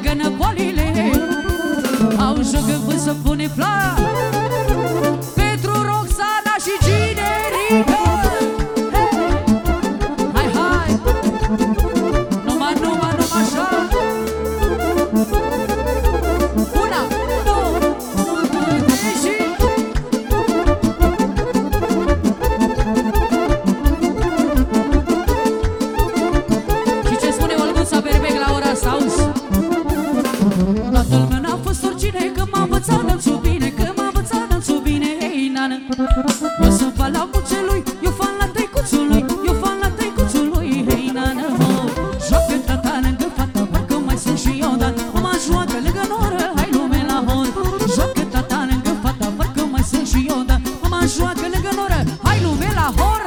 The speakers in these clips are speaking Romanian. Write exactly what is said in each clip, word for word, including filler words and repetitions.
legănă bolile. Au joc în vânt să pune pla pentru Roxana și Ginerica. Hai, hai, numai, numai, numai așa. Una, două, trei și... Și ce spune Olguța Berbec la ora asta, auzi? Tatăl meu n-a fost oricine, că m-a învățat danțul bine, că m-a învățat danțul bine, hei, nană. Eu sunt fan la mucelui, eu fan la tăicuțului, eu fan la tăicuțului, hei, nană. Joacă tata lângă fata, parcă mai sunt și eu, dar mama joacă lângă noră, hai lume la hor. Joacă tata lângă fata, parcă mai sunt și eu, dar mama joacă lângă noră, hai lume la hor.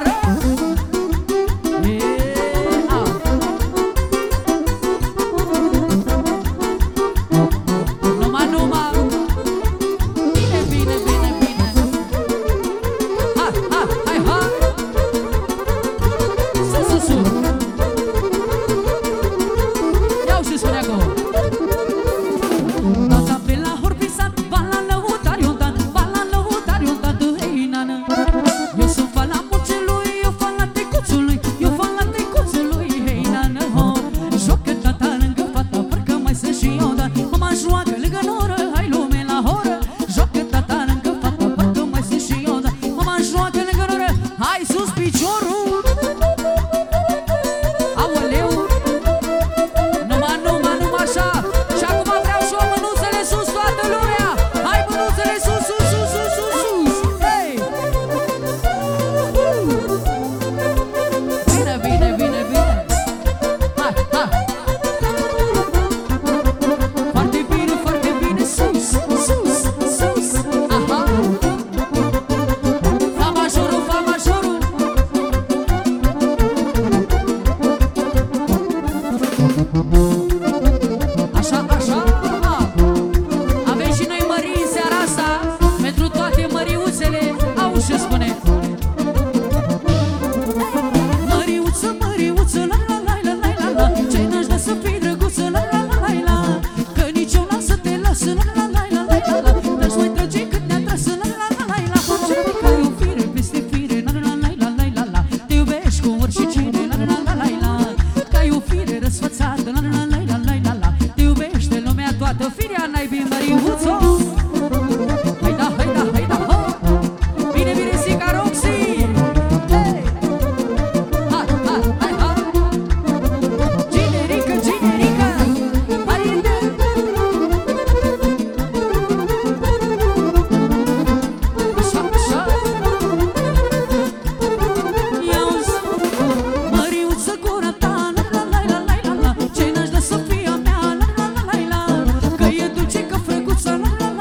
Ce-i n-aș da să fie a mea, la la la la la, că e dulce ca frăguța, la la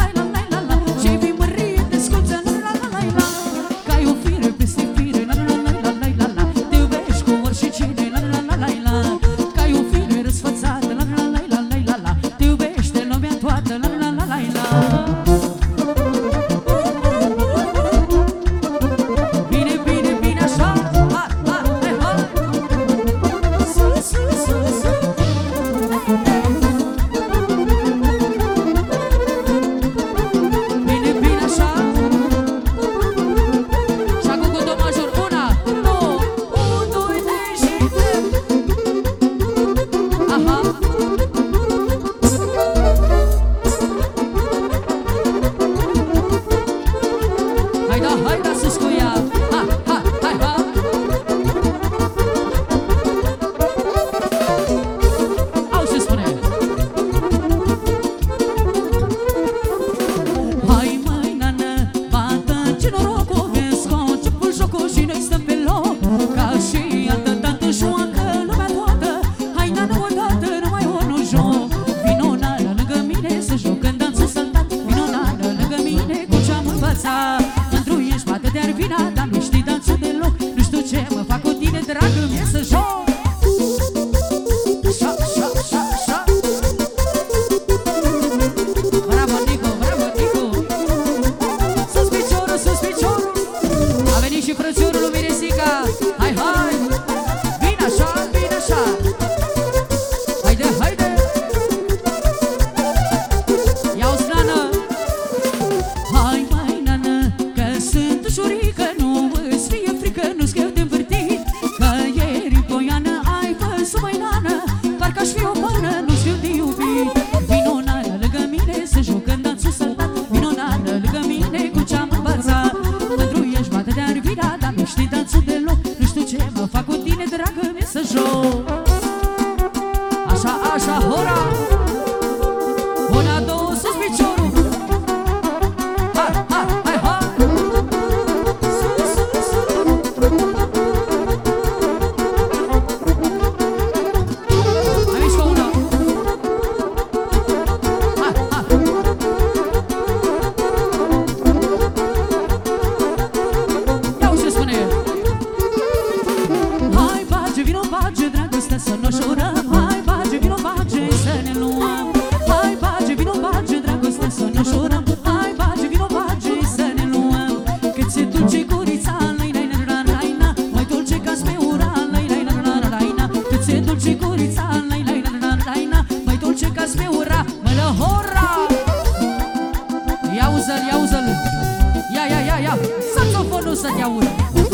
să te aud.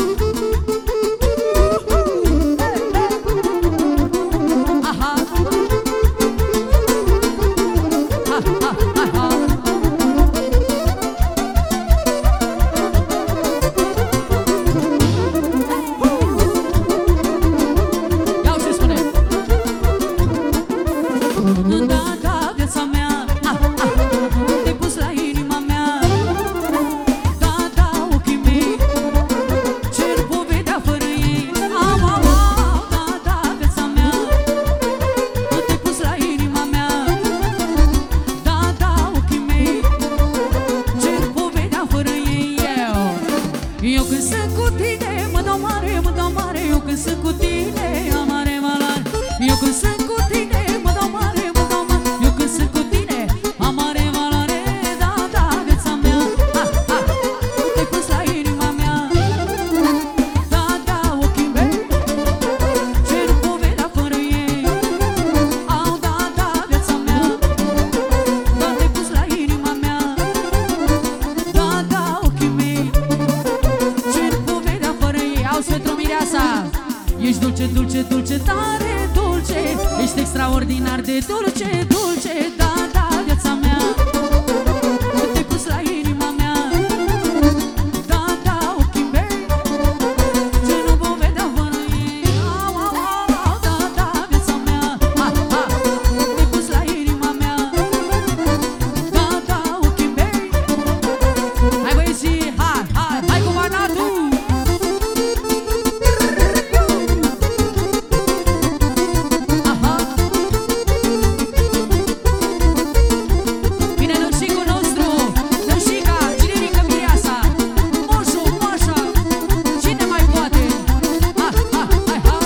Aha. Ha, ha, ha, ha. Iau și spune. Da, da, viața mea, ah, ah, te-ai pus la inima mea. Da, da, ochii mei cer povedea fără ei. Au, au, au, da, da, viața mea, te-ai pus la inima mea. Da, da, ochii mei cer povedea fără ei. Eu, eu când sunt cu tine mă dau mare, mă dau mare. Eu când sunt cu tine am mare malare. Eu când sunt cu tine mă dau mare, mă dau mare. Eu când sunt cu tine am mare valoare. Da, da, viața mea, ah, ah, te-ai pus la inima mea. Da, da, ochii mei cer povedea fără ei. Au, da, da, viața mea, da, te-ai pus la inima mea. Da, da, ochii mei cer povedea fără ei. Auzi, Petru Mireasa, ești dulce, dulce, dulce, tare dulce. Ești extraordinar de dulce, dulce. Da, da, viața mea, te-ai pus la inima mea. Da, da, ochii mei cer povedea fără ei. Au, au, au, au, da, da, viața mea, ah, ah, te-ai pus la inima mea. Da, da, ochii mei. Hai băieții, hai, hai, hai cu Banatul. Aha. Vine Lăușicul nostru, Lăușica, Cinerică Mireasa, Moșu, Moșa, cine mai poate? Ha, ha, hai, ha.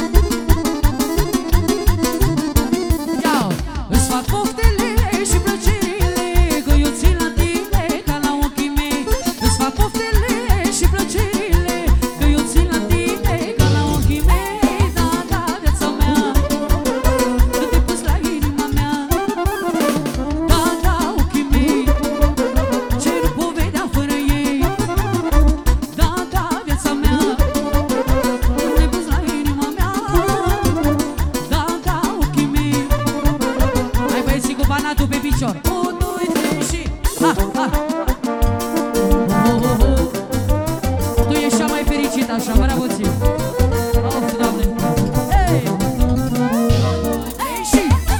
Iau, îți fac poftele și plăcerile, că eu țin la tine ca la ochii mei. Îți fac poftele și plăcerile, că eu țin la tine ca la ochii mei. Da, da, viața mea, că te-ai pus la inima mea. Da, da, ochii mei cer povedea fără ei. Da, da, viața mea, te-ai pus la inima mea. Da, da, ochii mei. Hai băieții cu Banatul pe picior. unu, doi, trei și ha, ha. Oh, oh, oh. Tu ești cea mai fericită așa, bravo ție. Of, Doamne. Hey! unu, doi, trei și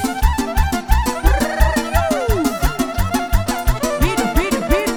bine, bine, bine.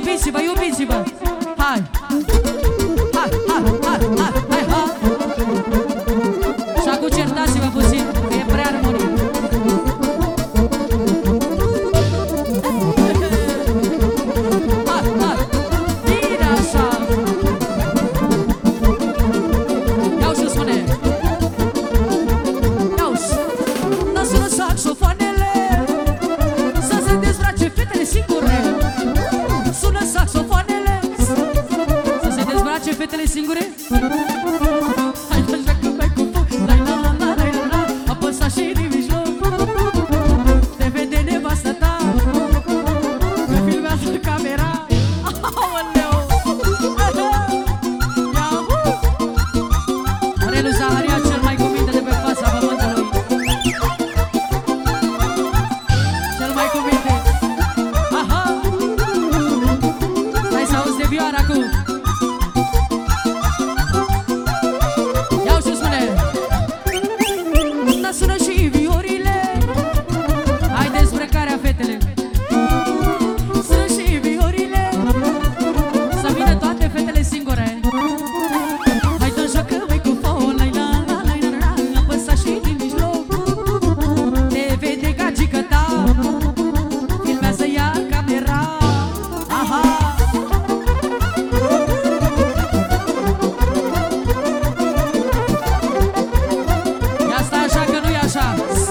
iubiți-vă, iubiți-vă. Hai! Hai, hai, hai, hai, hai, hai. Și acum certați-vă puțin, că e prea armonie. Hai, hai, bine așa. Iau și spune. Iau și da sună saxofoanele, să se dezbrace fetele singure. Sună saxofoanele, să se dezbrace fetele singure. Hai așa că mai cu foc, la la la la la la, apăsa și din mijloc. Te vede nevastă ta, că filmează camera. Aoleu! Relu Zaharia, cel mai cuminte de pe fața pământului. Cel mai cuminte. Aha! Hai să auzi de vioară acum. Iau și spune. Da sună și viorile. Hai dezbrăcarea fetele. Sună și viorile, să vină toate fetele singure. Hai dă joacă mai cu fo, la la la la la la, apăsa și din mijloc. Te vede gagică ta, filmează ea camera. Aha! Ia stai așa că nu-i așa.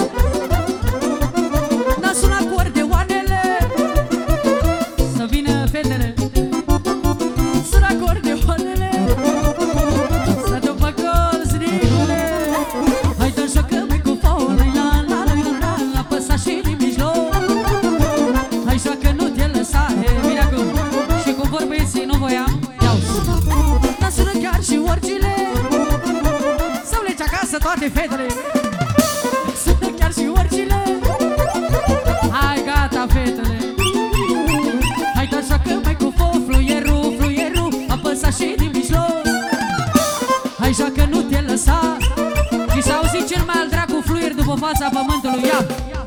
Da sună acordeoanele, să vină fetele. Sună acordeoanele, să după colț rigule. Hai dă joacă mai cu fo, la la la la la, apăsa și din mijloc. Hai joacă, nu te lăsa, e bine acum. Și cu vorbăieții nu voiam. Iau. Da sună chiar și orgile, să-mi legi acasă toate fetele. Sună chiar și orgile. Hai gata fetele. Hai dă joacă mai cu fo, fluierul, fluierul, apăsa și din mijloc. Hai joacă, nu te lăsa. Și s-a auzit cel mai al dracu fluier după fața pământului. Ia!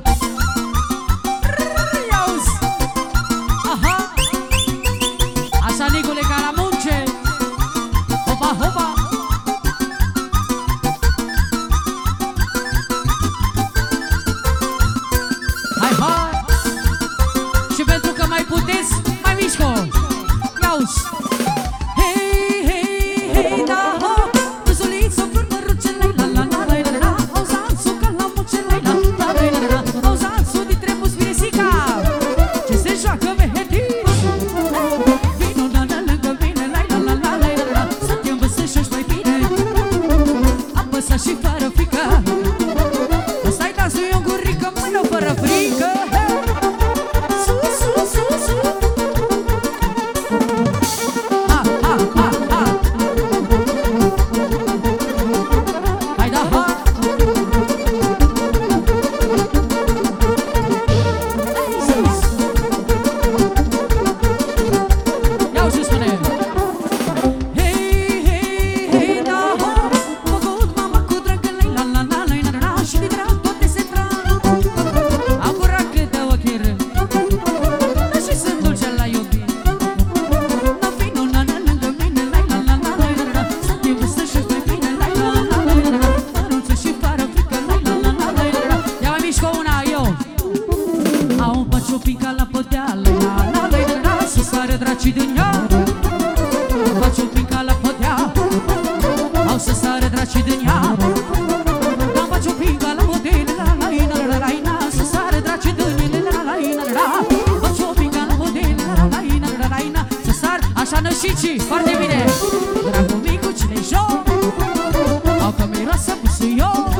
Ia-uzi! Aha! Așa, Nicule, ca la munce. Hopa, hopa! Hai, hai! Și pentru că mai puteți, mai mișco! Ia-uzi! Hei, hei, hei, da, ho! Zuliță, fărmăruce, la la la la la la la, auzați-o ca la munce, la la la la la la, auzați-o dintre muspiresica, ce se joacă vehetiți. Vino la la lângă mine, la la la la la la, să te învățășești mai bine, apăsa și fără frică. Ăsta-i dansul, e o gurică, mână fără frică. Sus, sus, sus, sus. Ha, ha, ha, ha. Hai da, ha. Sus. Iau și spune. Hei, hei, hei, da, ha. Făcut mama cu dragă, la la la la la la, și de drag toate se trag. Am curat câte ochi rând, dar și sunt dulce la iubit. Da vino la la lângă mine, la la la la la la, să te văsășești mai bine, la la la la la la, mărunță și fără frică, la la la la la la. Ia mai mișcă una, eu. Au un paciopinca la podea, la la la la la, să sară dracii din ea. Paciopinca la podea, au să sară dracii din ea. Da paciopinca la podea, la la la la la la, să sară dracii din ea, la la la la la. Paciopinca la podea, la la la la la la, să sară așa nășicii, foarte bine. Dragul micu, cine-i joc? Au că miroasă busuioc.